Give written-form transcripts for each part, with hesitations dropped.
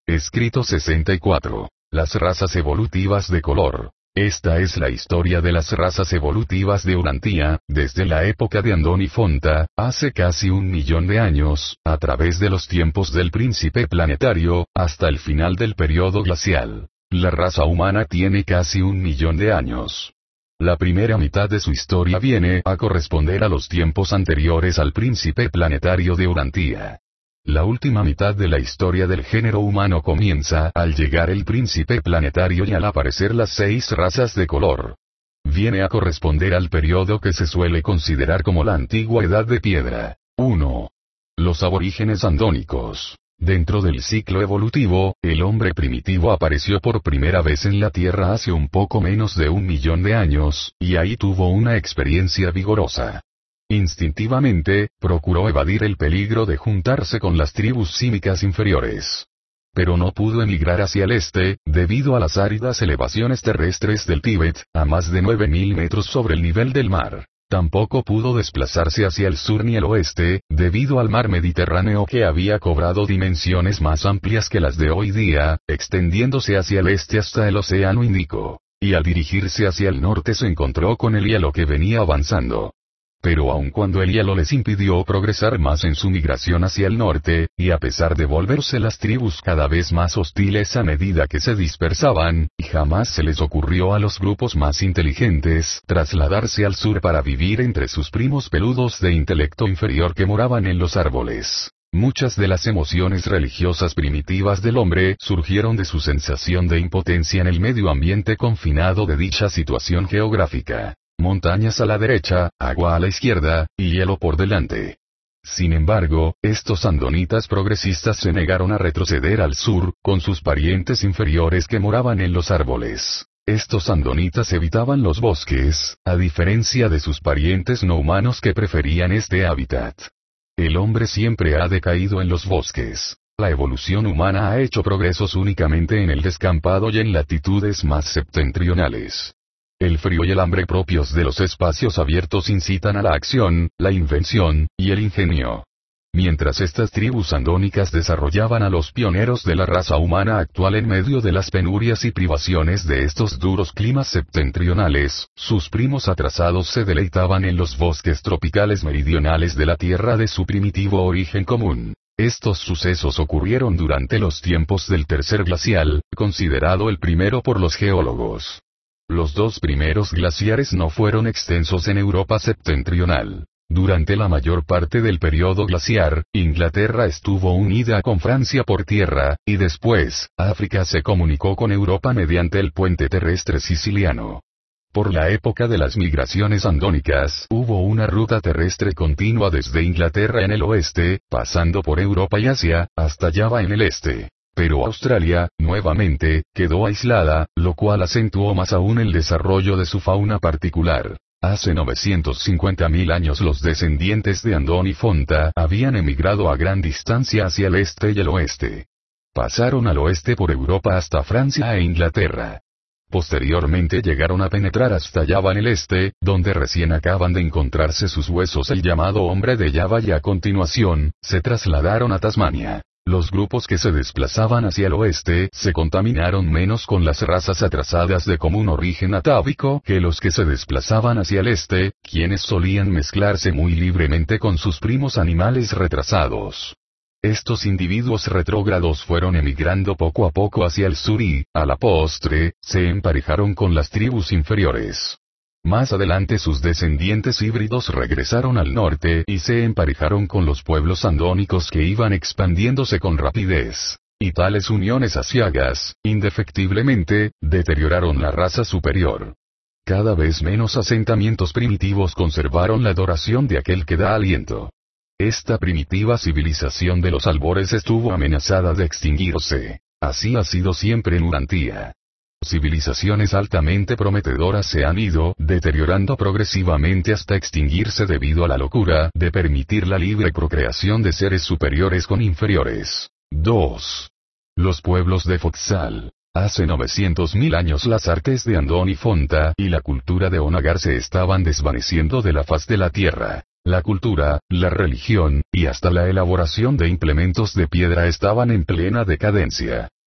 Escrito 64. Las razas evolutivas de color. Esta es la historia de las razas evolutivas de Urantia, desde la época de Andón y Fonta, hace casi 1.000.000 de años, a través de los tiempos del príncipe planetario, hasta el final del periodo glacial. La raza humana tiene casi 1.000.000 de años. La primera mitad de su historia viene a corresponder a los tiempos anteriores al príncipe planetario de Urantia. La última mitad de la historia del género humano comienza al llegar el príncipe planetario y al aparecer las 6 razas de color. Viene a corresponder al periodo que se suele considerar como la antigua edad de piedra. 1. Los aborígenes andónicos. Dentro del ciclo evolutivo, el hombre primitivo apareció por primera vez en la Tierra hace un poco menos de 1.000.000 de años, y ahí tuvo una experiencia vigorosa. Instintivamente, procuró evadir el peligro de juntarse con las tribus símicas inferiores. Pero no pudo emigrar hacia el este, debido a las áridas elevaciones terrestres del Tíbet, a más de 9.000 metros sobre el nivel del mar. Tampoco pudo desplazarse hacia el sur ni el oeste, debido al mar Mediterráneo que había cobrado dimensiones más amplias que las de hoy día, extendiéndose hacia el este hasta el Océano Índico. Y al dirigirse hacia el norte se encontró con el hielo que venía avanzando. Pero aun cuando el hielo les impidió progresar más en su migración hacia el norte, y a pesar de volverse las tribus cada vez más hostiles a medida que se dispersaban, jamás se les ocurrió a los grupos más inteligentes trasladarse al sur para vivir entre sus primos peludos de intelecto inferior que moraban en los árboles. Muchas de las emociones religiosas primitivas del hombre surgieron de su sensación de impotencia en el medio ambiente confinado de dicha situación geográfica. Montañas a la derecha, agua a la izquierda, y hielo por delante. Sin embargo, estos andonitas progresistas se negaron a retroceder al sur, con sus parientes inferiores que moraban en los árboles. Estos andonitas evitaban los bosques, a diferencia de sus parientes no humanos que preferían este hábitat. El hombre siempre ha decaído en los bosques. La evolución humana ha hecho progresos únicamente en el descampado y en latitudes más septentrionales. El frío y el hambre propios de los espacios abiertos incitan a la acción, la invención, y el ingenio. Mientras estas tribus andónicas desarrollaban a los pioneros de la raza humana actual en medio de las penurias y privaciones de estos duros climas septentrionales, sus primos atrasados se deleitaban en los bosques tropicales meridionales de la Tierra de su primitivo origen común. Estos sucesos ocurrieron durante los tiempos del tercer glacial, considerado el primero por los geólogos. Los 2 primeros glaciares no fueron extensos en Europa septentrional. Durante la mayor parte del periodo glaciar, Inglaterra estuvo unida con Francia por tierra, y después, África se comunicó con Europa mediante el puente terrestre siciliano. Por la época de las migraciones andónicas, hubo una ruta terrestre continua desde Inglaterra en el oeste, pasando por Europa y Asia, hasta Java en el este. Pero Australia, nuevamente, quedó aislada, lo cual acentuó más aún el desarrollo de su fauna particular. Hace 950.000 años los descendientes de Andón y Fonta habían emigrado a gran distancia hacia el este y el oeste. Pasaron al oeste por Europa hasta Francia e Inglaterra. Posteriormente llegaron a penetrar hasta Java en el este, donde recién acaban de encontrarse sus huesos el llamado hombre de Java y a continuación, se trasladaron a Tasmania. Los grupos que se desplazaban hacia el oeste se contaminaron menos con las razas atrasadas de común origen atávico que los que se desplazaban hacia el este, quienes solían mezclarse muy libremente con sus primos animales retrasados. Estos individuos retrógrados fueron emigrando poco a poco hacia el sur y, a la postre, se emparejaron con las tribus inferiores. Más adelante sus descendientes híbridos regresaron al norte y se emparejaron con los pueblos andónicos que iban expandiéndose con rapidez. Y tales uniones aciagas, indefectiblemente, deterioraron la raza superior. Cada vez menos asentamientos primitivos conservaron la adoración de aquel que da aliento. Esta primitiva civilización de los albores estuvo amenazada de extinguirse. Así ha sido siempre en Urantia. Civilizaciones altamente prometedoras se han ido deteriorando progresivamente hasta extinguirse debido a la locura de permitir la libre procreación de seres superiores con inferiores. 2. Los pueblos de Foxal. Hace 900.000 años las artes de Andón y Fonta y la cultura de Onagar se estaban desvaneciendo de la faz de la tierra. La cultura, la religión, y hasta la elaboración de implementos de piedra estaban en plena decadencia.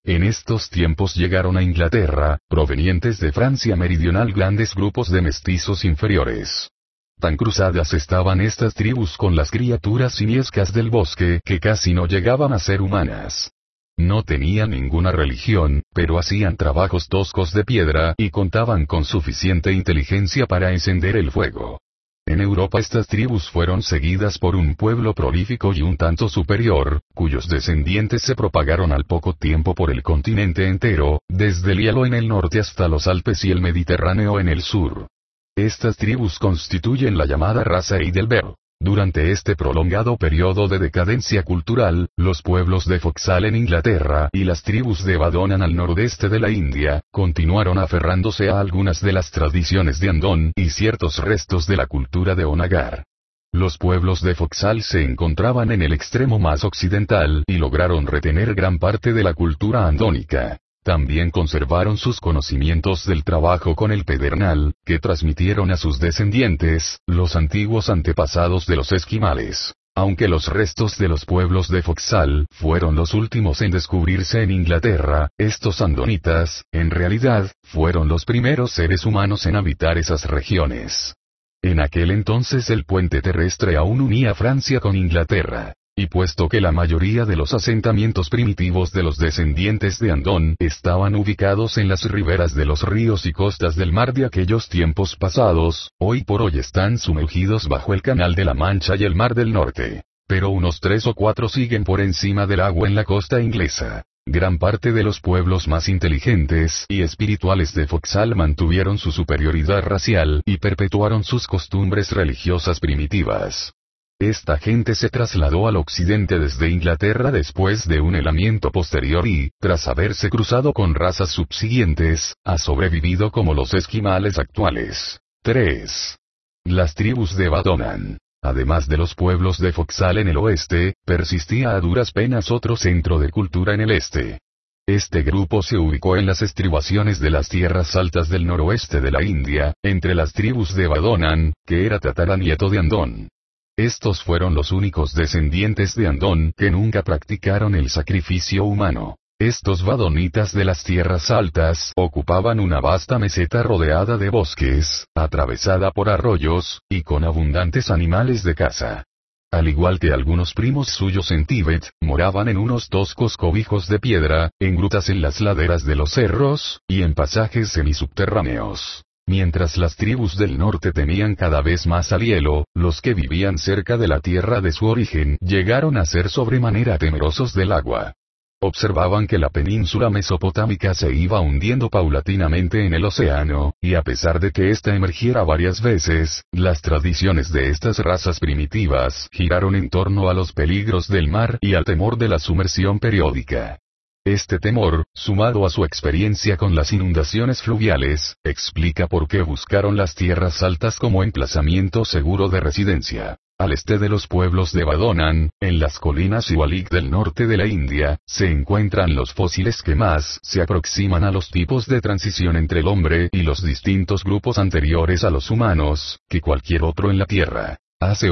En estos tiempos llegaron a Inglaterra, provenientes de Francia meridional, grandes grupos de mestizos inferiores. Tan cruzadas estaban estas tribus con las criaturas simiescas del bosque que casi no llegaban a ser humanas. No tenían ninguna religión, pero hacían trabajos toscos de piedra y contaban con suficiente inteligencia para encender el fuego. En Europa estas tribus fueron seguidas por un pueblo prolífico y un tanto superior, cuyos descendientes se propagaron al poco tiempo por el continente entero, desde el hielo en el norte hasta los Alpes y el Mediterráneo en el sur. Estas tribus constituyen la llamada raza Heidelberg. Durante este prolongado periodo de decadencia cultural, los pueblos de Foxhall en Inglaterra y las tribus de Badonan al nordeste de la India, continuaron aferrándose a algunas de las tradiciones de Andón y ciertos restos de la cultura de Onagar. Los pueblos de Foxhall se encontraban en el extremo más occidental y lograron retener gran parte de la cultura andónica. También conservaron sus conocimientos del trabajo con el pedernal, que transmitieron a sus descendientes, los antiguos antepasados de los esquimales. Aunque los restos de los pueblos de Foxhall fueron los últimos en descubrirse en Inglaterra, estos andonitas, en realidad, fueron los primeros seres humanos en habitar esas regiones. En aquel entonces el puente terrestre aún unía Francia con Inglaterra. Y puesto que la mayoría de los asentamientos primitivos de los descendientes de Andón estaban ubicados en las riberas de los ríos y costas del mar de aquellos tiempos pasados, hoy por hoy están sumergidos bajo el Canal de la Mancha y el Mar del Norte. Pero unos 3 o 4 siguen por encima del agua en la costa inglesa. Gran parte de los pueblos más inteligentes y espirituales de Foxhall mantuvieron su superioridad racial y perpetuaron sus costumbres religiosas primitivas. Esta gente se trasladó al occidente desde Inglaterra después de un helamiento posterior y, tras haberse cruzado con razas subsiguientes, ha sobrevivido como los esquimales actuales. 3. Las tribus de Badonan. Además de los pueblos de Foxhall en el oeste, persistía a duras penas otro centro de cultura en el este. Este grupo se ubicó en las estribaciones de las tierras altas del noroeste de la India, entre las tribus de Badonan, que era tataranieto de Andón. Estos fueron los únicos descendientes de Andón que nunca practicaron el sacrificio humano. Estos badonitas de las tierras altas ocupaban una vasta meseta rodeada de bosques, atravesada por arroyos, y con abundantes animales de caza. Al igual que algunos primos suyos en Tíbet, moraban en unos toscos cobijos de piedra, en grutas en las laderas de los cerros, y en pasajes semisubterráneos. Mientras las tribus del norte temían cada vez más al hielo, los que vivían cerca de la tierra de su origen llegaron a ser sobremanera temerosos del agua. Observaban que la península mesopotámica se iba hundiendo paulatinamente en el océano, y a pesar de que ésta emergiera varias veces, las tradiciones de estas razas primitivas giraron en torno a los peligros del mar y al temor de la sumersión periódica. Este temor, sumado a su experiencia con las inundaciones fluviales, explica por qué buscaron las tierras altas como emplazamiento seguro de residencia. Al este de los pueblos de Badonan, en las colinas Siwalik del norte de la India, se encuentran los fósiles que más se aproximan a los tipos de transición entre el hombre y los distintos grupos anteriores a los humanos, que cualquier otro en la Tierra. Hace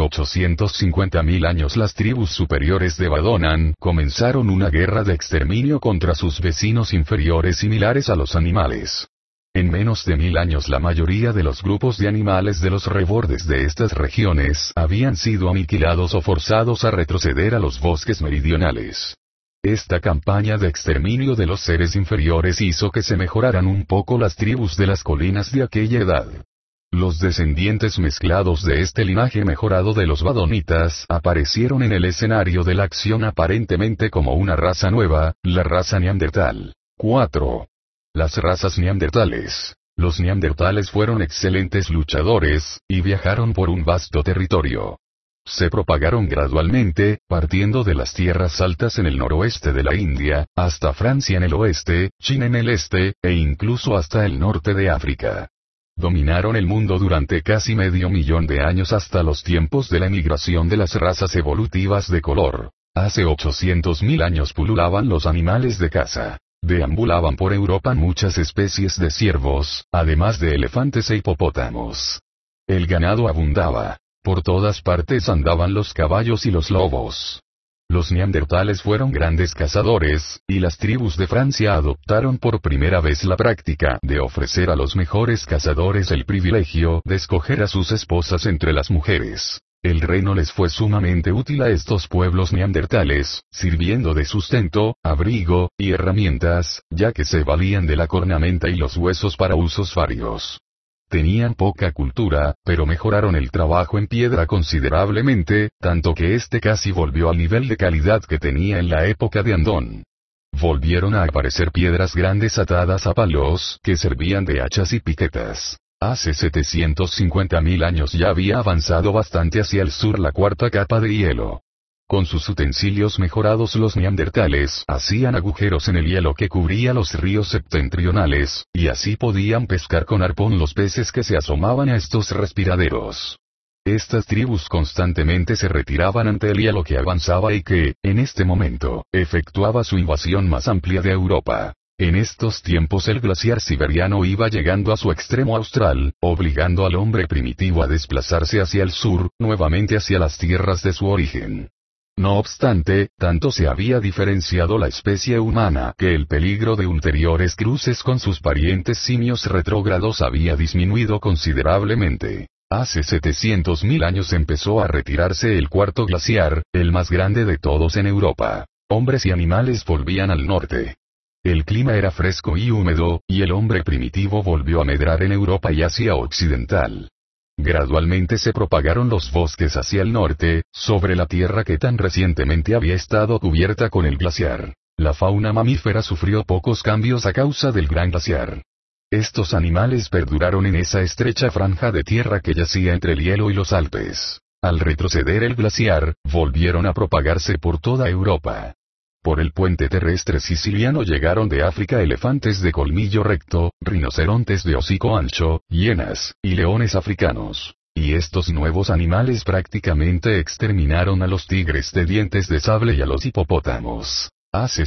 850.000 años las tribus superiores de Badonan comenzaron una guerra de exterminio contra sus vecinos inferiores similares a los animales. En menos de 1000 años la mayoría de los grupos de animales de los rebordes de estas regiones habían sido aniquilados o forzados a retroceder a los bosques meridionales. Esta campaña de exterminio de los seres inferiores hizo que se mejoraran un poco las tribus de las colinas de aquella edad. Los descendientes mezclados de este linaje mejorado de los badonitas aparecieron en el escenario de la acción aparentemente como una raza nueva, la raza neandertal. 4. Las razas neandertales. Los neandertales fueron excelentes luchadores, y viajaron por un vasto territorio. Se propagaron gradualmente, partiendo de las tierras altas en el noroeste de la India, hasta Francia en el oeste, China en el este, e incluso hasta el norte de África. Dominaron el mundo durante casi medio millón de años hasta los tiempos de la emigración de las razas evolutivas de color. Hace 800.000 años pululaban los animales de caza. Deambulaban por Europa muchas especies de ciervos, además de elefantes e hipopótamos. El ganado abundaba. Por todas partes andaban los caballos y los lobos. Los neandertales fueron grandes cazadores, y las tribus de Francia adoptaron por primera vez la práctica de ofrecer a los mejores cazadores el privilegio de escoger a sus esposas entre las mujeres. El reino les fue sumamente útil a estos pueblos neandertales, sirviendo de sustento, abrigo, y herramientas, ya que se valían de la cornamenta y los huesos para usos varios. Tenían poca cultura, pero mejoraron el trabajo en piedra considerablemente, tanto que este casi volvió al nivel de calidad que tenía en la época de Andón. Volvieron a aparecer piedras grandes atadas a palos que servían de hachas y piquetas. Hace 750.000 años ya había avanzado bastante hacia el sur la cuarta capa de hielo. Con sus utensilios mejorados los neandertales hacían agujeros en el hielo que cubría los ríos septentrionales, y así podían pescar con arpón los peces que se asomaban a estos respiraderos. Estas tribus constantemente se retiraban ante el hielo que avanzaba y que, en este momento, efectuaba su invasión más amplia de Europa. En estos tiempos el glaciar siberiano iba llegando a su extremo austral, obligando al hombre primitivo a desplazarse hacia el sur, nuevamente hacia las tierras de su origen. No obstante, tanto se había diferenciado la especie humana que el peligro de ulteriores cruces con sus parientes simios retrógrados había disminuido considerablemente. Hace 700.000 años empezó a retirarse el cuarto glaciar, el más grande de todos en Europa. Hombres y animales volvían al norte. El clima era fresco y húmedo, y el hombre primitivo volvió a medrar en Europa y Asia Occidental. Gradualmente se propagaron los bosques hacia el norte, sobre la tierra que tan recientemente había estado cubierta con el glaciar. La fauna mamífera sufrió pocos cambios a causa del gran glaciar. Estos animales perduraron en esa estrecha franja de tierra que yacía entre el hielo y los Alpes. Al retroceder el glaciar, volvieron a propagarse por toda Europa. Por el puente terrestre siciliano llegaron de África elefantes de colmillo recto, rinocerontes de hocico ancho, hienas, y leones africanos. Y estos nuevos animales prácticamente exterminaron a los tigres de dientes de sable y a los hipopótamos. Hace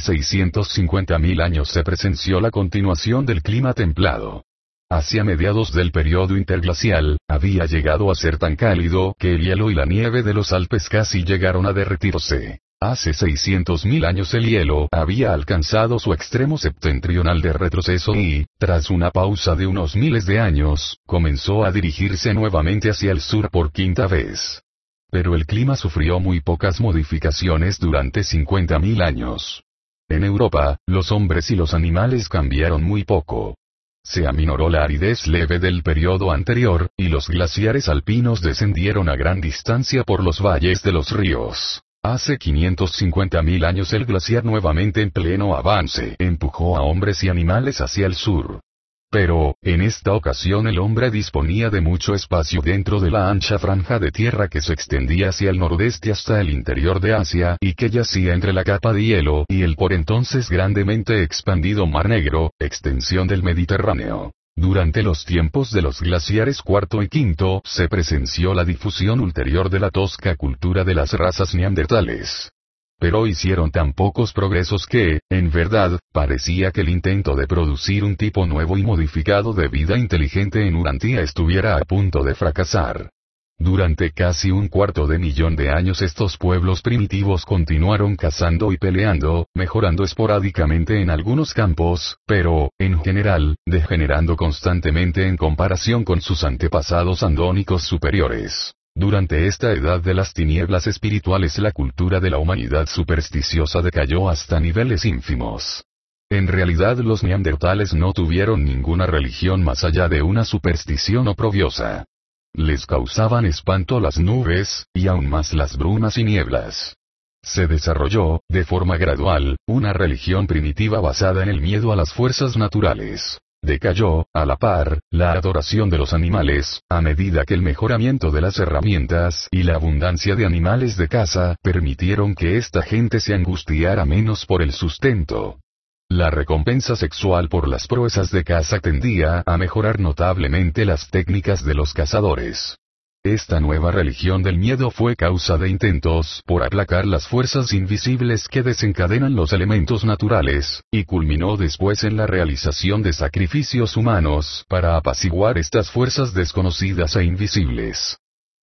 650.000 años se presenció la continuación del clima templado. Hacia mediados del periodo interglacial, había llegado a ser tan cálido que el hielo y la nieve de los Alpes casi llegaron a derretirse. Hace 600.000 años el hielo había alcanzado su extremo septentrional de retroceso y, tras una pausa de unos miles de años, comenzó a dirigirse nuevamente hacia el sur por quinta vez. Pero el clima sufrió muy pocas modificaciones durante 50.000 años. En Europa, los hombres y los animales cambiaron muy poco. Se aminoró la aridez leve del periodo anterior, y los glaciares alpinos descendieron a gran distancia por los valles de los ríos. Hace 550.000 años el glaciar nuevamente en pleno avance empujó a hombres y animales hacia el sur. Pero, en esta ocasión el hombre disponía de mucho espacio dentro de la ancha franja de tierra que se extendía hacia el nordeste hasta el interior de Asia y que yacía entre la capa de hielo y el por entonces grandemente expandido Mar Negro, extensión del Mediterráneo. Durante los tiempos de los glaciares cuarto y quinto se presenció la difusión ulterior de la tosca cultura de las razas neandertales. Pero hicieron tan pocos progresos que, en verdad, parecía que el intento de producir un tipo nuevo y modificado de vida inteligente en Urantia estuviera a punto de fracasar. Durante casi un cuarto de millón de años estos pueblos primitivos continuaron cazando y peleando, mejorando esporádicamente en algunos campos, pero, en general, degenerando constantemente en comparación con sus antepasados andónicos superiores. Durante esta edad de las tinieblas espirituales la cultura de la humanidad supersticiosa decayó hasta niveles ínfimos. En realidad los neandertales no tuvieron ninguna religión más allá de una superstición oprobiosa. Les causaban espanto las nubes, y aún más las brumas y nieblas. Se desarrolló, de forma gradual, una religión primitiva basada en el miedo a las fuerzas naturales. Decayó, a la par, la adoración de los animales, a medida que el mejoramiento de las herramientas y la abundancia de animales de caza permitieron que esta gente se angustiara menos por el sustento. La recompensa sexual por las proezas de caza tendía a mejorar notablemente las técnicas de los cazadores. Esta nueva religión del miedo fue causa de intentos por aplacar las fuerzas invisibles que desencadenan los elementos naturales, y culminó después en la realización de sacrificios humanos para apaciguar estas fuerzas desconocidas e invisibles.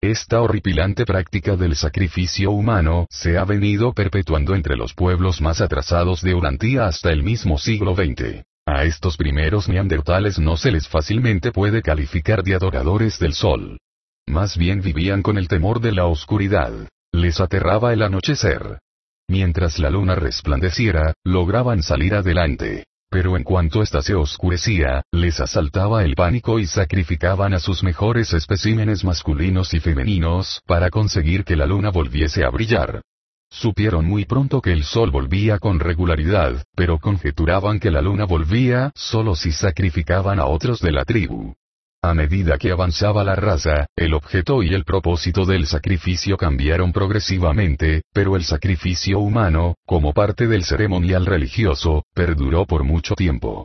Esta horripilante práctica del sacrificio humano se ha venido perpetuando entre los pueblos más atrasados de Urantia hasta el mismo siglo XX. A estos primeros neandertales no se les fácilmente puede calificar de adoradores del sol. Más bien vivían con el temor de la oscuridad. Les aterraba el anochecer. Mientras la luna resplandeciera, lograban salir adelante. Pero en cuanto ésta se oscurecía, les asaltaba el pánico y sacrificaban a sus mejores especímenes masculinos y femeninos para conseguir que la luna volviese a brillar. Supieron muy pronto que el sol volvía con regularidad, pero conjeturaban que la luna volvía solo si sacrificaban a otros de la tribu. A medida que avanzaba la raza, el objeto y el propósito del sacrificio cambiaron progresivamente, pero el sacrificio humano, como parte del ceremonial religioso, perduró por mucho tiempo.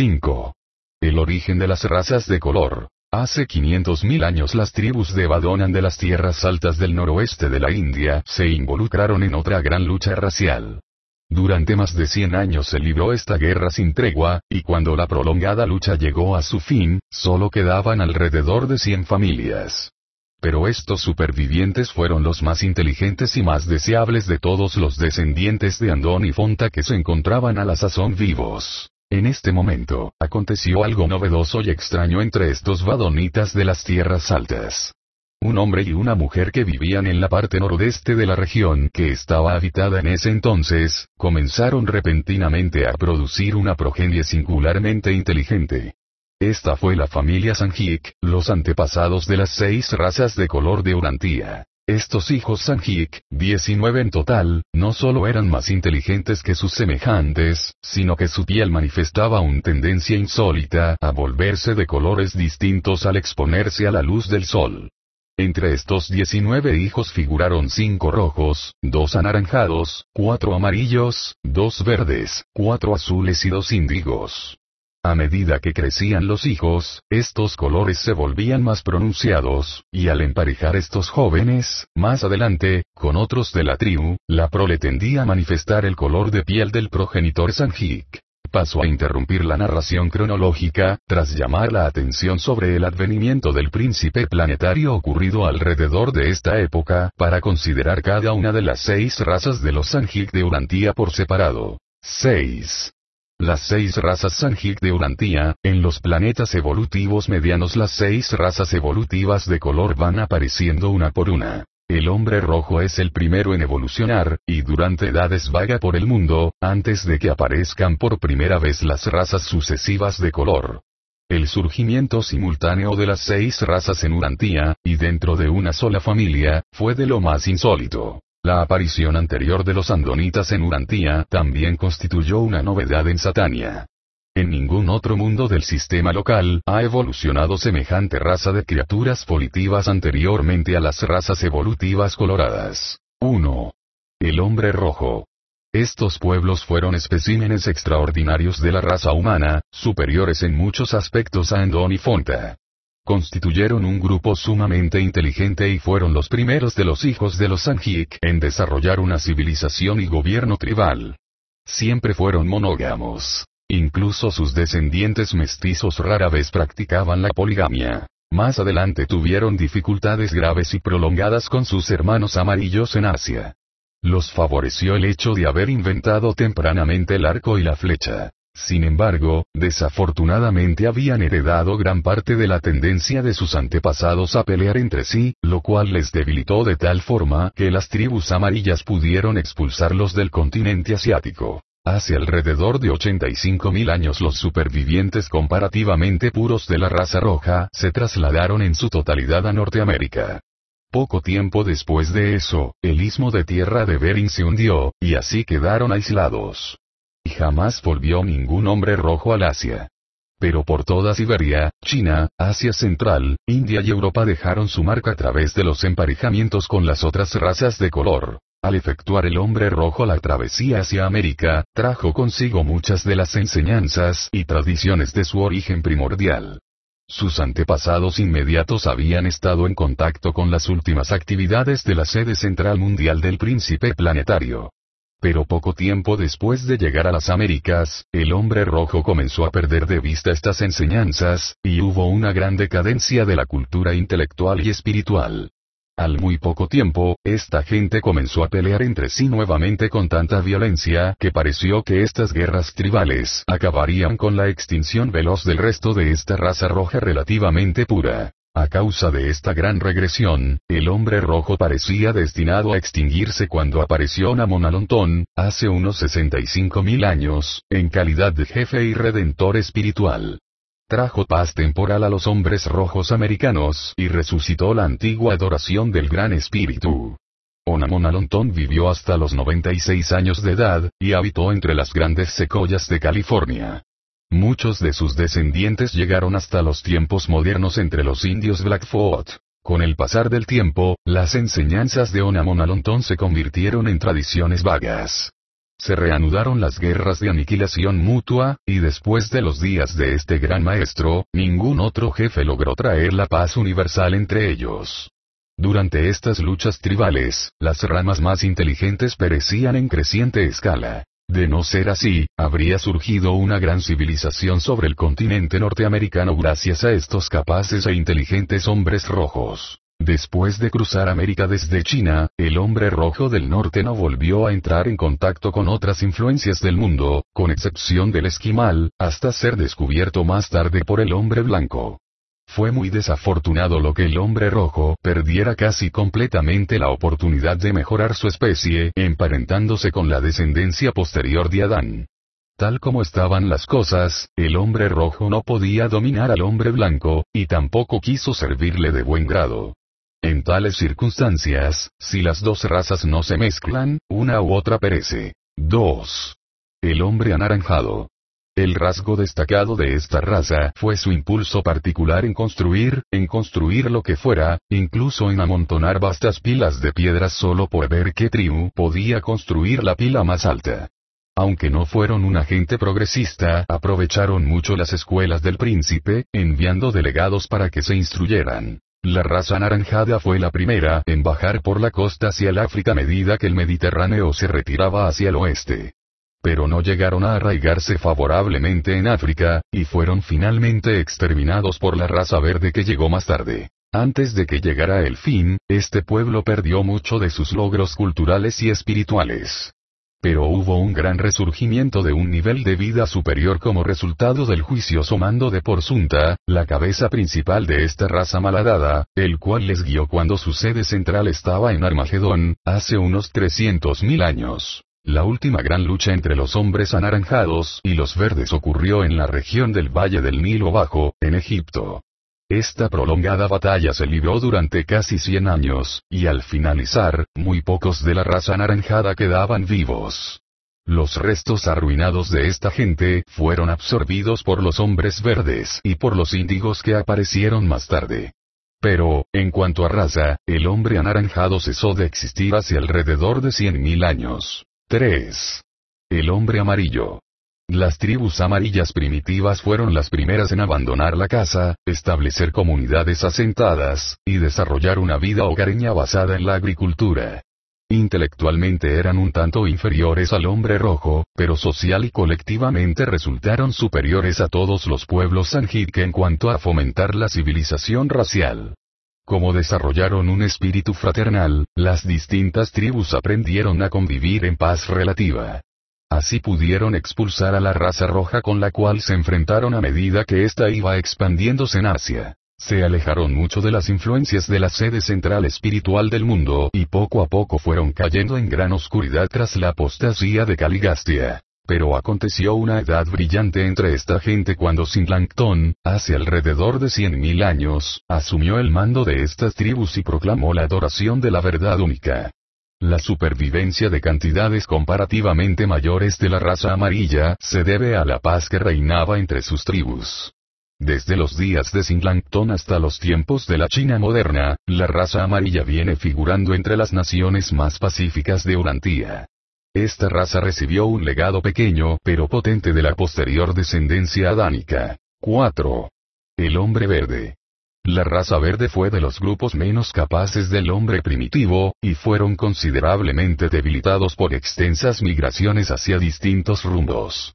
5. El origen de las razas de color. Hace 500.000 años las tribus de Badonan de las tierras altas del noroeste de la India se involucraron en otra gran lucha racial. Durante más de 100 años se libró esta guerra sin tregua, y cuando la prolongada lucha llegó a su fin, solo quedaban alrededor de 100 familias. Pero estos supervivientes fueron los más inteligentes y más deseables de todos los descendientes de Andón y Fonta que se encontraban a la sazón vivos. En este momento, aconteció algo novedoso y extraño entre estos badonitas de las tierras altas. Un hombre y una mujer que vivían en la parte nordeste de la región que estaba habitada en ese entonces, comenzaron repentinamente a producir una progenie singularmente inteligente. Esta fue la familia Sanjik, los antepasados de las 6 razas de color de Urantia. Estos hijos Sanjik, 19 en total, no solo eran más inteligentes que sus semejantes, sino que su piel manifestaba una tendencia insólita a volverse de colores distintos al exponerse a la luz del sol. Entre estos 19 hijos figuraron 5 rojos, 2 anaranjados, 4 amarillos, 2 verdes, 4 azules y 2 índigos. A medida que crecían los hijos, estos colores se volvían más pronunciados, y al emparejar estos jóvenes, más adelante, con otros de la tribu, la prole tendía a manifestar el color de piel del progenitor Sanjik. Pasó a interrumpir la narración cronológica, tras llamar la atención sobre el advenimiento del príncipe planetario ocurrido alrededor de esta época, para considerar cada una de las 6 razas de los Sanjik de Urantia por separado. 6. Las 6 razas Sanjik de Urantia, en los planetas evolutivos medianos las 6 razas evolutivas de color van apareciendo una por una. El hombre rojo es el primero en evolucionar, y durante edades vaga por el mundo, antes de que aparezcan por primera vez las razas sucesivas de color. El surgimiento simultáneo de las 6 razas en Urantia, y dentro de una sola familia, fue de lo más insólito. La aparición anterior de los andonitas en Urantia también constituyó una novedad en Satania. En ningún otro mundo del sistema local ha evolucionado semejante raza de criaturas volitivas anteriormente a las razas evolutivas coloradas. 1. El hombre rojo. Estos pueblos fueron especímenes extraordinarios de la raza humana, superiores en muchos aspectos a Andón y Fonta. Constituyeron un grupo sumamente inteligente y fueron los primeros de los hijos de los Sanjik en desarrollar una civilización y gobierno tribal. Siempre fueron monógamos. Incluso sus descendientes mestizos rara vez practicaban la poligamia. Más adelante tuvieron dificultades graves y prolongadas con sus hermanos amarillos en Asia. Los favoreció el hecho de haber inventado tempranamente el arco y la flecha. Sin embargo, desafortunadamente habían heredado gran parte de la tendencia de sus antepasados a pelear entre sí, lo cual les debilitó de tal forma que las tribus amarillas pudieron expulsarlos del continente asiático. Hace alrededor de 85.000 años los supervivientes comparativamente puros de la raza roja se trasladaron en su totalidad a Norteamérica. Poco tiempo después de eso, el istmo de Tierra de Bering se hundió, y así quedaron aislados. Y jamás volvió ningún hombre rojo al Asia. Pero por toda Siberia, China, Asia Central, India y Europa dejaron su marca a través de los emparejamientos con las otras razas de color. Al efectuar el hombre rojo la travesía hacia América, trajo consigo muchas de las enseñanzas y tradiciones de su origen primordial. Sus antepasados inmediatos habían estado en contacto con las últimas actividades de la sede central mundial del príncipe planetario. Pero poco tiempo después de llegar a las Américas, el hombre rojo comenzó a perder de vista estas enseñanzas, y hubo una gran decadencia de la cultura intelectual y espiritual. Al muy poco tiempo, esta gente comenzó a pelear entre sí nuevamente con tanta violencia que pareció que estas guerras tribales acabarían con la extinción veloz del resto de esta raza roja relativamente pura. A causa de esta gran regresión, el hombre rojo parecía destinado a extinguirse cuando apareció Namonalonton, hace unos 65.000 años, en calidad de jefe y redentor espiritual. Trajo paz temporal a los hombres rojos americanos y resucitó la antigua adoración del Gran Espíritu. Namonalonton vivió hasta los 96 años de edad, y habitó entre las grandes secoyas de California. Muchos de sus descendientes llegaron hasta los tiempos modernos entre los indios Blackfoot. Con el pasar del tiempo, las enseñanzas de Namonalonton se convirtieron en tradiciones vagas. Se reanudaron las guerras de aniquilación mutua, y después de los días de este gran maestro, ningún otro jefe logró traer la paz universal entre ellos. Durante estas luchas tribales, las ramas más inteligentes perecían en creciente escala. De no ser así, habría surgido una gran civilización sobre el continente norteamericano gracias a estos capaces e inteligentes hombres rojos. Después de cruzar América desde China, el hombre rojo del norte no volvió a entrar en contacto con otras influencias del mundo, con excepción del esquimal, hasta ser descubierto más tarde por el hombre blanco. Fue muy desafortunado lo que el hombre rojo perdiera casi completamente la oportunidad de mejorar su especie, emparentándose con la descendencia posterior de Adán. Tal como estaban las cosas, el hombre rojo no podía dominar al hombre blanco, y tampoco quiso servirle de buen grado. En tales circunstancias, si las dos razas no se mezclan, una u otra perece. 2. El hombre anaranjado. El rasgo destacado de esta raza fue su impulso particular en construir lo que fuera, incluso en amontonar vastas pilas de piedras solo por ver qué tribu podía construir la pila más alta. Aunque no fueron una gente progresista, aprovecharon mucho las escuelas del príncipe, enviando delegados para que se instruyeran. La raza anaranjada fue la primera en bajar por la costa hacia el África a medida que el Mediterráneo se retiraba hacia el oeste. Pero no llegaron a arraigarse favorablemente en África, y fueron finalmente exterminados por la raza verde que llegó más tarde. Antes de que llegara el fin, este pueblo perdió mucho de sus logros culturales y espirituales. Pero hubo un gran resurgimiento de un nivel de vida superior como resultado del juicioso mando de Porsunta, la cabeza principal de esta raza malhadada, el cual les guió cuando su sede central estaba en Armagedón, hace unos 300.000 años. La última gran lucha entre los hombres anaranjados y los verdes ocurrió en la región del Valle del Nilo Bajo, en Egipto. Esta prolongada batalla se libró durante casi 100 años, y al finalizar, muy pocos de la raza anaranjada quedaban vivos. Los restos arruinados de esta gente fueron absorbidos por los hombres verdes y por los índigos que aparecieron más tarde. Pero, en cuanto a raza, el hombre anaranjado cesó de existir hace alrededor de 100.000 años. 3. El hombre amarillo. Las tribus amarillas primitivas fueron las primeras en abandonar la caza, establecer comunidades asentadas, y desarrollar una vida hogareña basada en la agricultura. Intelectualmente eran un tanto inferiores al hombre rojo, pero social y colectivamente resultaron superiores a todos los pueblos Sanjike en cuanto a fomentar la civilización racial. Como desarrollaron un espíritu fraternal, las distintas tribus aprendieron a convivir en paz relativa. Así pudieron expulsar a la raza roja con la cual se enfrentaron a medida que ésta iba expandiéndose en Asia. Se alejaron mucho de las influencias de la sede central espiritual del mundo y poco a poco fueron cayendo en gran oscuridad tras la apostasía de Caligastia. Pero aconteció una edad brillante entre esta gente cuando Sinlangton, hace alrededor de 100.000 años, asumió el mando de estas tribus y proclamó la adoración de la verdad única. La supervivencia de cantidades comparativamente mayores de la raza amarilla se debe a la paz que reinaba entre sus tribus. Desde los días de Sinlangton hasta los tiempos de la China moderna, la raza amarilla viene figurando entre las naciones más pacíficas de Urantia. Esta raza recibió un legado pequeño pero potente de la posterior descendencia adánica. 4. El hombre verde. La raza verde fue de los grupos menos capaces del hombre primitivo, y fueron considerablemente debilitados por extensas migraciones hacia distintos rumbos.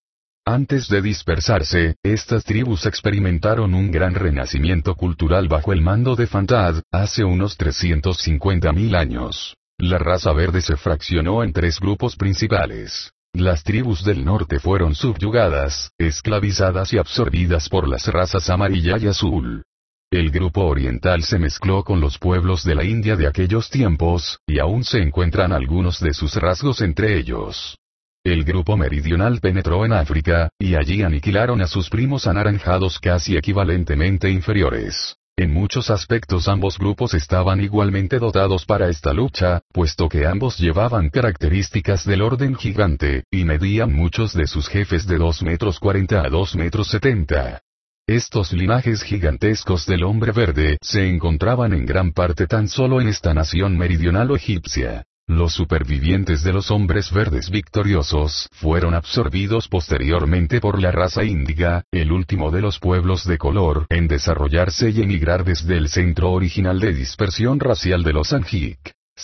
Antes de dispersarse, estas tribus experimentaron un gran renacimiento cultural bajo el mando de Fantad, hace unos 350.000 años. La raza verde se fraccionó en tres grupos principales. Las tribus del norte fueron subyugadas, esclavizadas y absorbidas por las razas amarilla y azul. El grupo oriental se mezcló con los pueblos de la India de aquellos tiempos, y aún se encuentran algunos de sus rasgos entre ellos. El grupo meridional penetró en África, y allí aniquilaron a sus primos anaranjados casi equivalentemente inferiores. En muchos aspectos ambos grupos estaban igualmente dotados para esta lucha, puesto que ambos llevaban características del orden gigante, y medían muchos de sus jefes de 2,40 metros a 2,70 metros. Estos linajes gigantescos del hombre verde se encontraban en gran parte tan solo en esta nación meridional o egipcia. Los supervivientes de los hombres verdes victoriosos fueron absorbidos posteriormente por la raza índiga, el último de los pueblos de color en desarrollarse y emigrar desde el centro original de dispersión racial de los Anjik.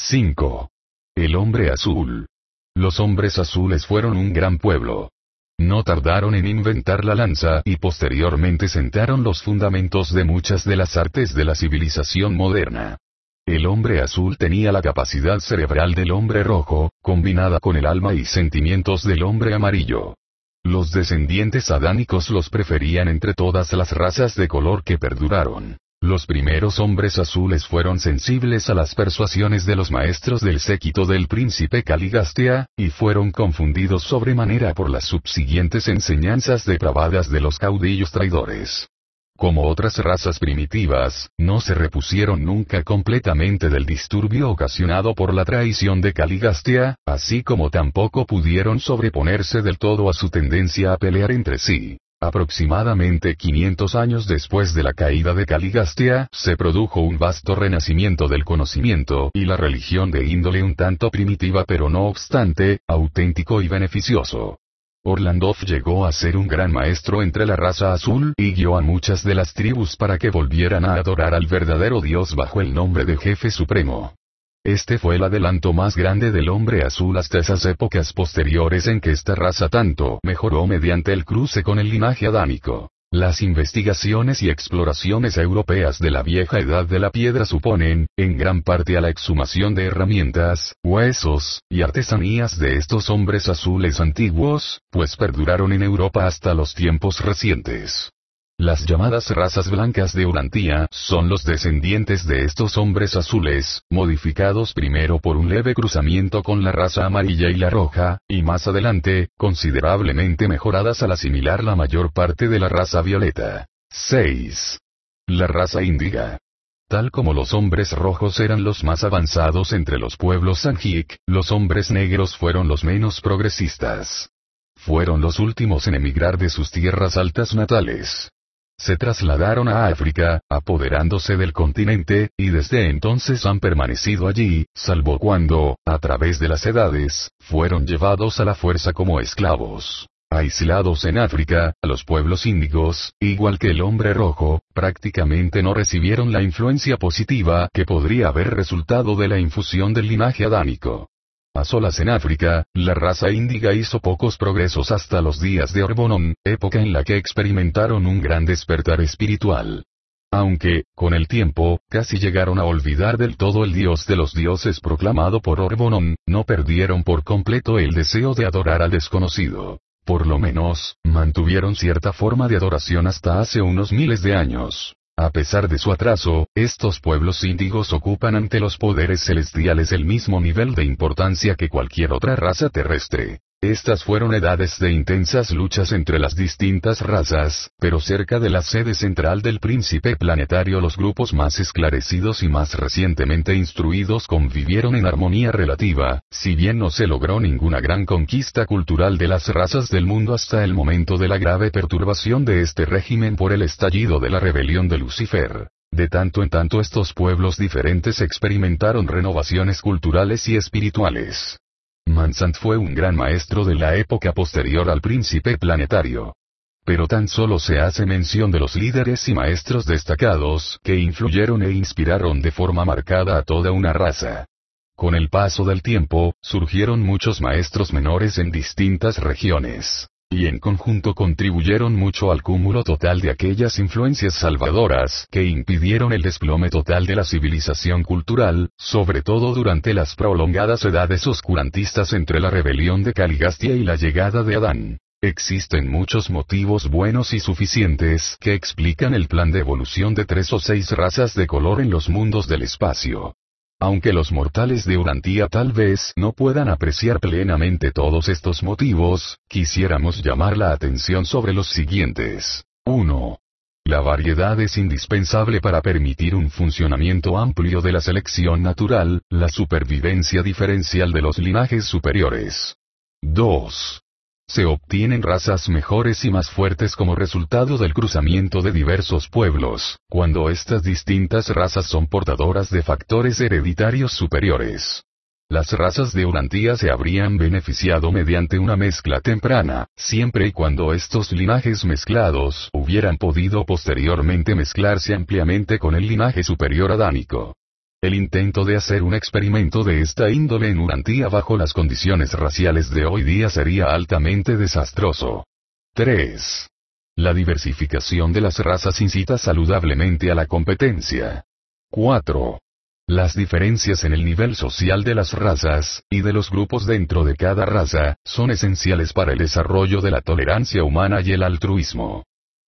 5. El hombre azul. Los hombres azules fueron un gran pueblo. No tardaron en inventar la lanza y posteriormente sentaron los fundamentos de muchas de las artes de la civilización moderna. El hombre azul tenía la capacidad cerebral del hombre rojo, combinada con el alma y sentimientos del hombre amarillo. Los descendientes adánicos los preferían entre todas las razas de color que perduraron. Los primeros hombres azules fueron sensibles a las persuasiones de los maestros del séquito del príncipe Caligastia, y fueron confundidos sobremanera por las subsiguientes enseñanzas depravadas de los caudillos traidores. Como otras razas primitivas, no se repusieron nunca completamente del disturbio ocasionado por la traición de Caligastia, así como tampoco pudieron sobreponerse del todo a su tendencia a pelear entre sí. Aproximadamente 500 años después de la caída de Caligastia, se produjo un vasto renacimiento del conocimiento y la religión de índole un tanto primitiva pero no obstante, auténtico y beneficioso. Orlandov llegó a ser un gran maestro entre la raza azul y guió a muchas de las tribus para que volvieran a adorar al verdadero Dios bajo el nombre de Jefe Supremo. Este fue el adelanto más grande del hombre azul hasta esas épocas posteriores en que esta raza tanto mejoró mediante el cruce con el linaje adámico. Las investigaciones y exploraciones europeas de la vieja edad de la piedra suponen, en gran parte a la exhumación de herramientas, huesos, y artesanías de estos hombres azules antiguos, pues perduraron en Europa hasta los tiempos recientes. Las llamadas razas blancas de Urantia son los descendientes de estos hombres azules, modificados primero por un leve cruzamiento con la raza amarilla y la roja, y más adelante, considerablemente mejoradas al asimilar la mayor parte de la raza violeta. 6. La raza índiga. Tal como los hombres rojos eran los más avanzados entre los pueblos Anjik, los hombres negros fueron los menos progresistas. Fueron los últimos en emigrar de sus tierras altas natales. Se trasladaron a África, apoderándose del continente, y desde entonces han permanecido allí, salvo cuando, a través de las edades, fueron llevados a la fuerza como esclavos. Aislados en África, los pueblos índigos, igual que el hombre rojo, prácticamente no recibieron la influencia positiva que podría haber resultado de la infusión del linaje adámico. A solas en África, la raza índiga hizo pocos progresos hasta los días de Orbonon, época en la que experimentaron un gran despertar espiritual. Aunque, con el tiempo, casi llegaron a olvidar del todo el dios de los dioses proclamado por Orbonon, no perdieron por completo el deseo de adorar al desconocido. Por lo menos, mantuvieron cierta forma de adoración hasta hace unos miles de años. A pesar de su atraso, estos pueblos índigos ocupan ante los poderes celestiales el mismo nivel de importancia que cualquier otra raza terrestre. Estas fueron edades de intensas luchas entre las distintas razas, pero cerca de la sede central del príncipe planetario los grupos más esclarecidos y más recientemente instruidos convivieron en armonía relativa, si bien no se logró ninguna gran conquista cultural de las razas del mundo hasta el momento de la grave perturbación de este régimen por el estallido de la rebelión de Lucifer. De tanto en tanto estos pueblos diferentes experimentaron renovaciones culturales y espirituales. Mansant fue un gran maestro de la época posterior al príncipe planetario. Pero tan solo se hace mención de los líderes y maestros destacados que influyeron e inspiraron de forma marcada a toda una raza. Con el paso del tiempo, surgieron muchos maestros menores en distintas regiones. y en conjunto contribuyeron mucho al cúmulo total de aquellas influencias salvadoras que impidieron el desplome total de la civilización cultural, sobre todo durante las prolongadas edades oscurantistas entre la rebelión de Caligastia y la llegada de Adán. Existen muchos motivos buenos y suficientes que explican el plan de evolución de 3 o 6 razas de color en los mundos del espacio. Aunque los mortales de Urantia tal vez no puedan apreciar plenamente todos estos motivos, quisiéramos llamar la atención sobre los siguientes. 1. La variedad es indispensable para permitir un funcionamiento amplio de la selección natural, la supervivencia diferencial de los linajes superiores. 2. Se obtienen razas mejores y más fuertes como resultado del cruzamiento de diversos pueblos, cuando estas distintas razas son portadoras de factores hereditarios superiores. Las razas de Urantia se habrían beneficiado mediante una mezcla temprana, siempre y cuando estos linajes mezclados hubieran podido posteriormente mezclarse ampliamente con el linaje superior adánico. El intento de hacer un experimento de esta índole en Urantia bajo las condiciones raciales de hoy día sería altamente desastroso. 3. La diversificación de las razas incita saludablemente a la competencia. 4. Las diferencias en el nivel social de las razas, y de los grupos dentro de cada raza, son esenciales para el desarrollo de la tolerancia humana y el altruismo.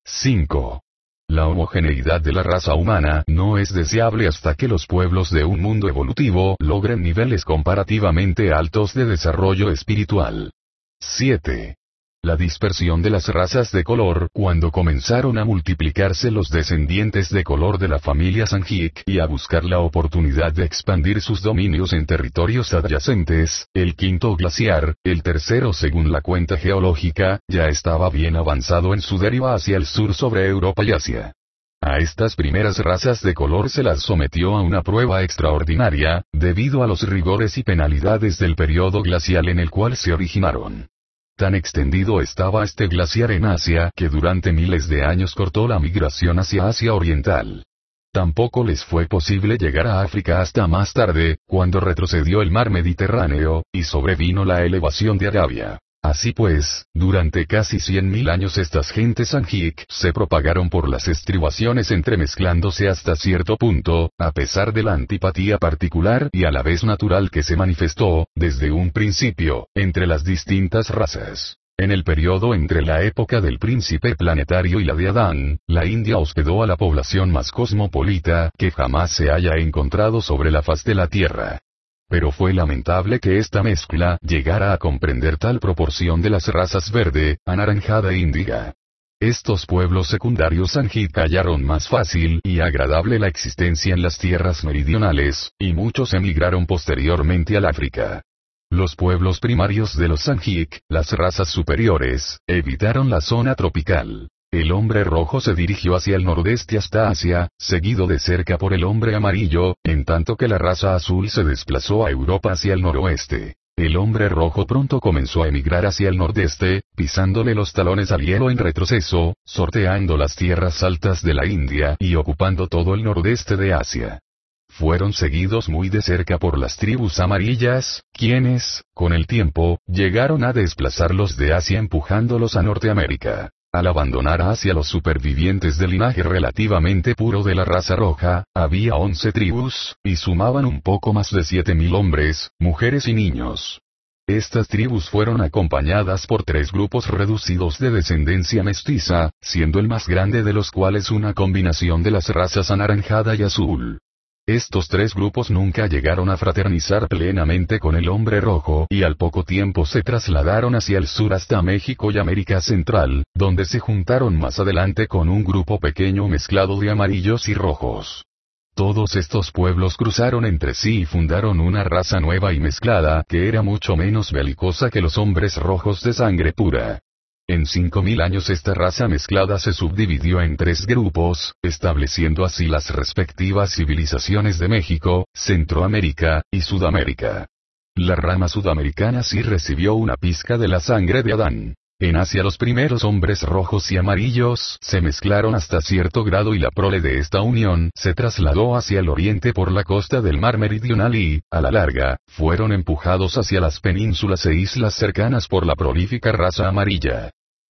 5. La homogeneidad de la raza humana no es deseable hasta que los pueblos de un mundo evolutivo logren niveles comparativamente altos de desarrollo espiritual. 7. La dispersión de las razas de color cuando comenzaron a multiplicarse los descendientes de color de la familia Sanjik y a buscar la oportunidad de expandir sus dominios en territorios adyacentes, el quinto glaciar, el tercero según la cuenta geológica, ya estaba bien avanzado en su deriva hacia el sur sobre Europa y Asia. A estas primeras razas de color se las sometió a una prueba extraordinaria, debido a los rigores y penalidades del periodo glacial en el cual se originaron. Tan extendido estaba este glaciar en Asia que durante miles de años cortó la migración hacia Asia Oriental. Tampoco les fue posible llegar a África hasta más tarde, cuando retrocedió el mar Mediterráneo, y sobrevino la elevación de Arabia. Así pues, durante casi 100.000 años estas gentes Sanjik se propagaron por las estribaciones entremezclándose hasta cierto punto, a pesar de la antipatía particular y a la vez natural que se manifestó, desde un principio, entre las distintas razas. En el periodo entre la época del príncipe planetario y la de Adán, la India hospedó a la población más cosmopolita que jamás se haya encontrado sobre la faz de la Tierra. Pero fue lamentable que esta mezcla llegara a comprender tal proporción de las razas verde, anaranjada e índiga. Estos pueblos secundarios Sanjik hallaron más fácil y agradable la existencia en las tierras meridionales, y muchos emigraron posteriormente al África. Los pueblos primarios de los Sanjik, las razas superiores, evitaron la zona tropical. El hombre rojo se dirigió hacia el nordeste hasta Asia, seguido de cerca por el hombre amarillo, en tanto que la raza azul se desplazó a Europa hacia el noroeste. El hombre rojo pronto comenzó a emigrar hacia el nordeste, pisándole los talones al hielo en retroceso, sorteando las tierras altas de la India y ocupando todo el nordeste de Asia. Fueron seguidos muy de cerca por las tribus amarillas, quienes, con el tiempo, llegaron a desplazarlos de Asia empujándolos a Norteamérica. Al abandonar a Asia los supervivientes del linaje relativamente puro de la raza roja, había 11 tribus, y sumaban un poco más de 7.000 hombres, mujeres y niños. Estas tribus fueron acompañadas por 3 grupos reducidos de descendencia mestiza, siendo el más grande de los cuales una combinación de las razas anaranjada y azul. Estos 3 grupos nunca llegaron a fraternizar plenamente con el hombre rojo y al poco tiempo se trasladaron hacia el sur hasta México y América Central, donde se juntaron más adelante con un grupo pequeño mezclado de amarillos y rojos. Todos estos pueblos cruzaron entre sí y fundaron una raza nueva y mezclada que era mucho menos belicosa que los hombres rojos de sangre pura. En 5.000 años esta raza mezclada se subdividió en 3 grupos, estableciendo así las respectivas civilizaciones de México, Centroamérica, y Sudamérica. La rama sudamericana sí recibió una pizca de la sangre de Adán. En Asia los primeros hombres rojos y amarillos se mezclaron hasta cierto grado y la prole de esta unión se trasladó hacia el oriente por la costa del mar meridional y, a la larga, fueron empujados hacia las penínsulas e islas cercanas por la prolífica raza amarilla.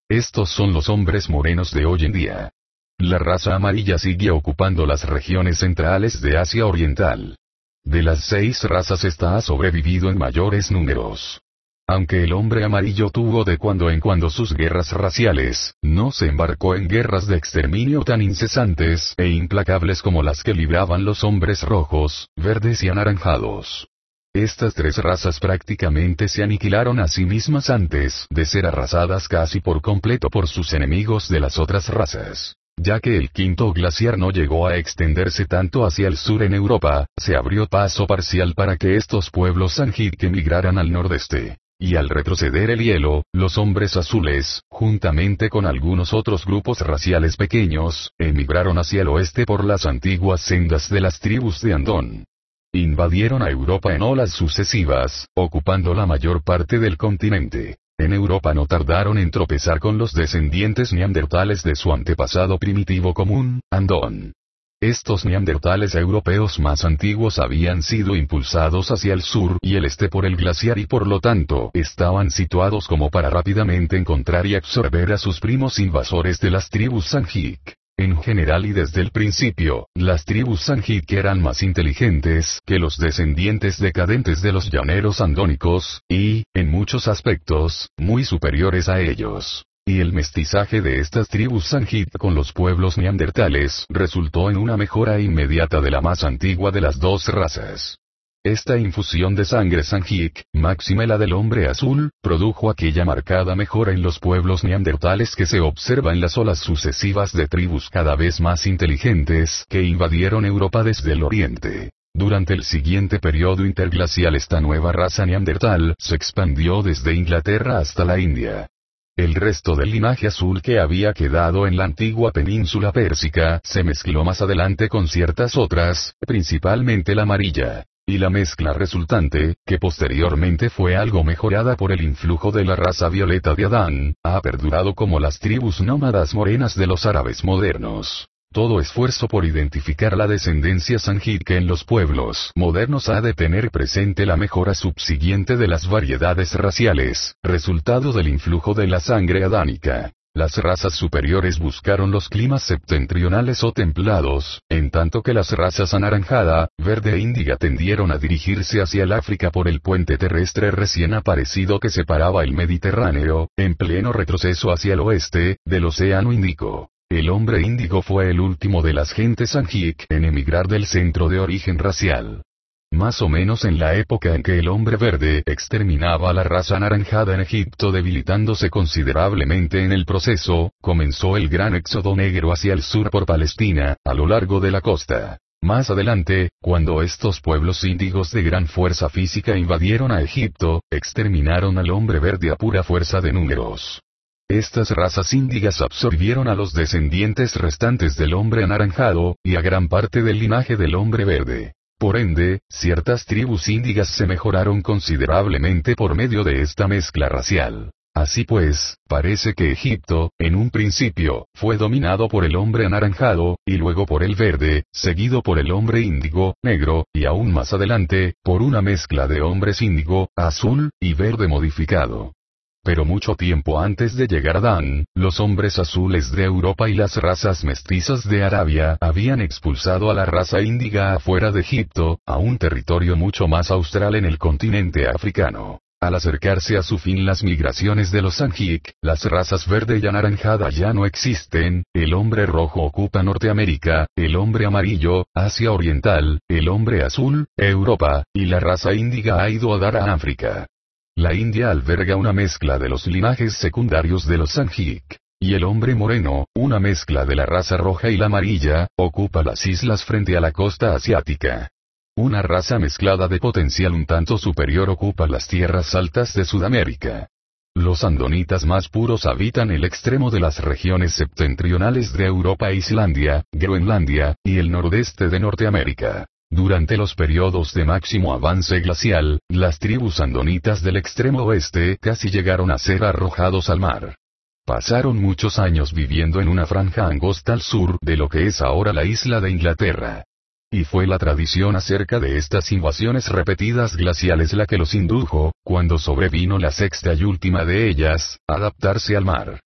Estos son los hombres morenos de hoy en día. La raza amarilla sigue ocupando las regiones centrales de Asia Oriental. De las 6 razas esta ha sobrevivido en mayores números. Aunque el hombre amarillo tuvo de cuando en cuando sus guerras raciales, no se embarcó en guerras de exterminio tan incesantes e implacables como las que libraban los hombres rojos, verdes y anaranjados. Estas 3 razas prácticamente se aniquilaron a sí mismas antes de ser arrasadas casi por completo por sus enemigos de las otras razas. Ya que el quinto glaciar no llegó a extenderse tanto hacia el sur en Europa, se abrió paso parcial para que estos pueblos Sangheek emigraran al nordeste. Y al retroceder el hielo, los hombres azules, juntamente con algunos otros grupos raciales pequeños, emigraron hacia el oeste por las antiguas sendas de las tribus de Andón. Invadieron a Europa en olas sucesivas, ocupando la mayor parte del continente. En Europa no tardaron en tropezar con los descendientes neandertales de su antepasado primitivo común, Andón. Estos neandertales europeos más antiguos habían sido impulsados hacia el sur y el este por el glaciar y por lo tanto estaban situados como para rápidamente encontrar y absorber a sus primos invasores de las tribus Sangheek. En general y desde el principio, las tribus Sangheek eran más inteligentes que los descendientes decadentes de los llaneros andónicos, y, en muchos aspectos, muy superiores a ellos. Y el mestizaje de estas tribus Sangheek con los pueblos neandertales resultó en una mejora inmediata de la más antigua de las 2 razas. Esta infusión de sangre Sangheek, máxime la del hombre azul, produjo aquella marcada mejora en los pueblos neandertales que se observa en las olas sucesivas de tribus cada vez más inteligentes que invadieron Europa desde el oriente. Durante el siguiente periodo interglacial esta nueva raza neandertal se expandió desde Inglaterra hasta la India. El resto del linaje azul que había quedado en la antigua península pérsica se mezcló más adelante con ciertas otras, principalmente la amarilla. Y la mezcla resultante, que posteriormente fue algo mejorada por el influjo de la raza violeta de Adán, ha perdurado como las tribus nómadas morenas de los árabes modernos. Todo esfuerzo por identificar la descendencia Sangheek en los pueblos modernos ha de tener presente la mejora subsiguiente de las variedades raciales, resultado del influjo de la sangre adánica. Las razas superiores buscaron los climas septentrionales o templados, en tanto que las razas anaranjada, verde e índiga tendieron a dirigirse hacia el África por el puente terrestre recién aparecido que separaba el Mediterráneo, en pleno retroceso hacia el oeste, del Océano Índico. El hombre índigo fue el último de las gentes Sangheek en emigrar del centro de origen racial. Más o menos en la época en que el hombre verde exterminaba a la raza anaranjada en Egipto debilitándose considerablemente en el proceso, comenzó el gran éxodo negro hacia el sur por Palestina, a lo largo de la costa. Más adelante, cuando estos pueblos índigos de gran fuerza física invadieron a Egipto, exterminaron al hombre verde a pura fuerza de números. Estas razas índigas absorbieron a los descendientes restantes del hombre anaranjado, y a gran parte del linaje del hombre verde. Por ende, ciertas tribus índigas se mejoraron considerablemente por medio de esta mezcla racial. Así pues, parece que Egipto, en un principio, fue dominado por el hombre anaranjado, y luego por el verde, seguido por el hombre índigo, negro, y aún más adelante, por una mezcla de hombres índigo, azul, y verde modificado. Pero mucho tiempo antes de llegar Adán, los hombres azules de Europa y las razas mestizas de Arabia habían expulsado a la raza índiga afuera de Egipto, a un territorio mucho más austral en el continente africano. Al acercarse a su fin las migraciones de los Sangheek, las razas verde y anaranjada ya no existen, el hombre rojo ocupa Norteamérica, el hombre amarillo, Asia Oriental, el hombre azul, Europa, y la raza índiga ha ido a dar a África. La India alberga una mezcla de los linajes secundarios de los Sangheek. Y el hombre moreno, una mezcla de la raza roja y la amarilla, ocupa las islas frente a la costa asiática. Una raza mezclada de potencial un tanto superior ocupa las tierras altas de Sudamérica. Los andonitas más puros habitan el extremo de las regiones septentrionales de Europa e Islandia, Groenlandia, y el nordeste de Norteamérica. Durante los periodos de máximo avance glacial, las tribus andonitas del extremo oeste casi llegaron a ser arrojados al mar. Pasaron muchos años viviendo en una franja angosta al sur de lo que es ahora la isla de Inglaterra. Y fue la tradición acerca de estas invasiones repetidas glaciales la que los indujo, cuando sobrevino la sexta y última de ellas, a adaptarse al mar.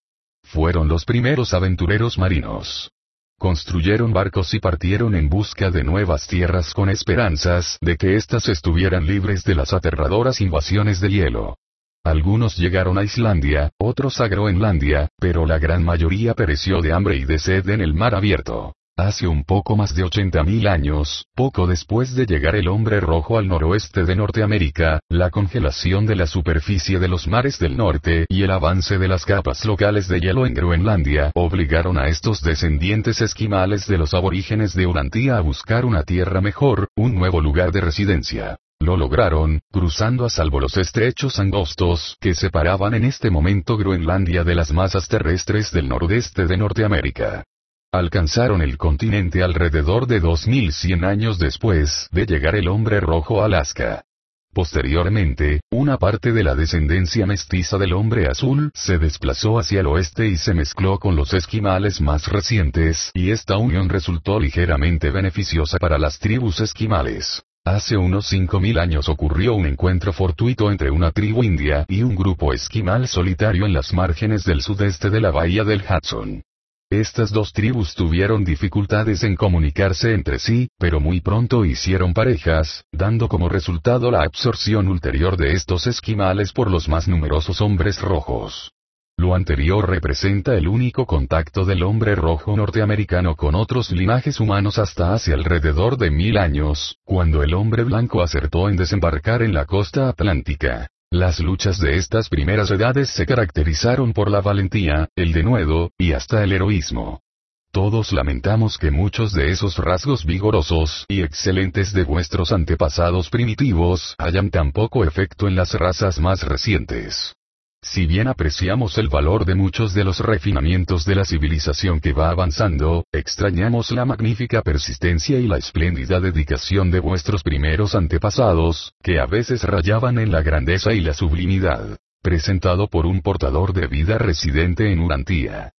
fueron los primeros aventureros marinos. Construyeron barcos y partieron en busca de nuevas tierras con esperanzas de que éstas estuvieran libres de las aterradoras invasiones de hielo. Algunos llegaron a Islandia, otros a Groenlandia, pero la gran mayoría pereció de hambre y de sed en el mar abierto. Hace un poco más de 80.000 años, poco después de llegar el hombre rojo al noroeste de Norteamérica, la congelación de la superficie de los mares del norte y el avance de las capas locales de hielo en Groenlandia obligaron a estos descendientes esquimales de los aborígenes de Urantia a buscar una tierra mejor, un nuevo lugar de residencia. Lo lograron, cruzando a salvo los estrechos angostos que separaban en este momento Groenlandia de las masas terrestres del nordeste de Norteamérica. Alcanzaron el continente alrededor de 2100 años después de llegar el hombre rojo a Alaska. Posteriormente, una parte de la descendencia mestiza del hombre azul se desplazó hacia el oeste y se mezcló con los esquimales más recientes, y esta unión resultó ligeramente beneficiosa para las tribus esquimales. Hace unos 5000 años ocurrió un encuentro fortuito entre una tribu india y un grupo esquimal solitario en las márgenes del sudeste de la bahía del Hudson. Estas dos tribus tuvieron dificultades en comunicarse entre sí, pero muy pronto hicieron parejas, dando como resultado la absorción ulterior de estos esquimales por los más numerosos hombres rojos. Lo anterior representa el único contacto del hombre rojo norteamericano con otros linajes humanos hasta hace alrededor de 1000 años, cuando el hombre blanco acertó en desembarcar en la costa atlántica. Las luchas de estas primeras edades se caracterizaron por la valentía, el denuedo, y hasta el heroísmo. Todos lamentamos que muchos de esos rasgos vigorosos y excelentes de vuestros antepasados primitivos hayan tan poco efecto en las razas más recientes. Si bien apreciamos el valor de muchos de los refinamientos de la civilización que va avanzando, extrañamos la magnífica persistencia y la espléndida dedicación de vuestros primeros antepasados, que a veces rayaban en la grandeza y la sublimidad. Presentado por un portador de vida residente en Urantia.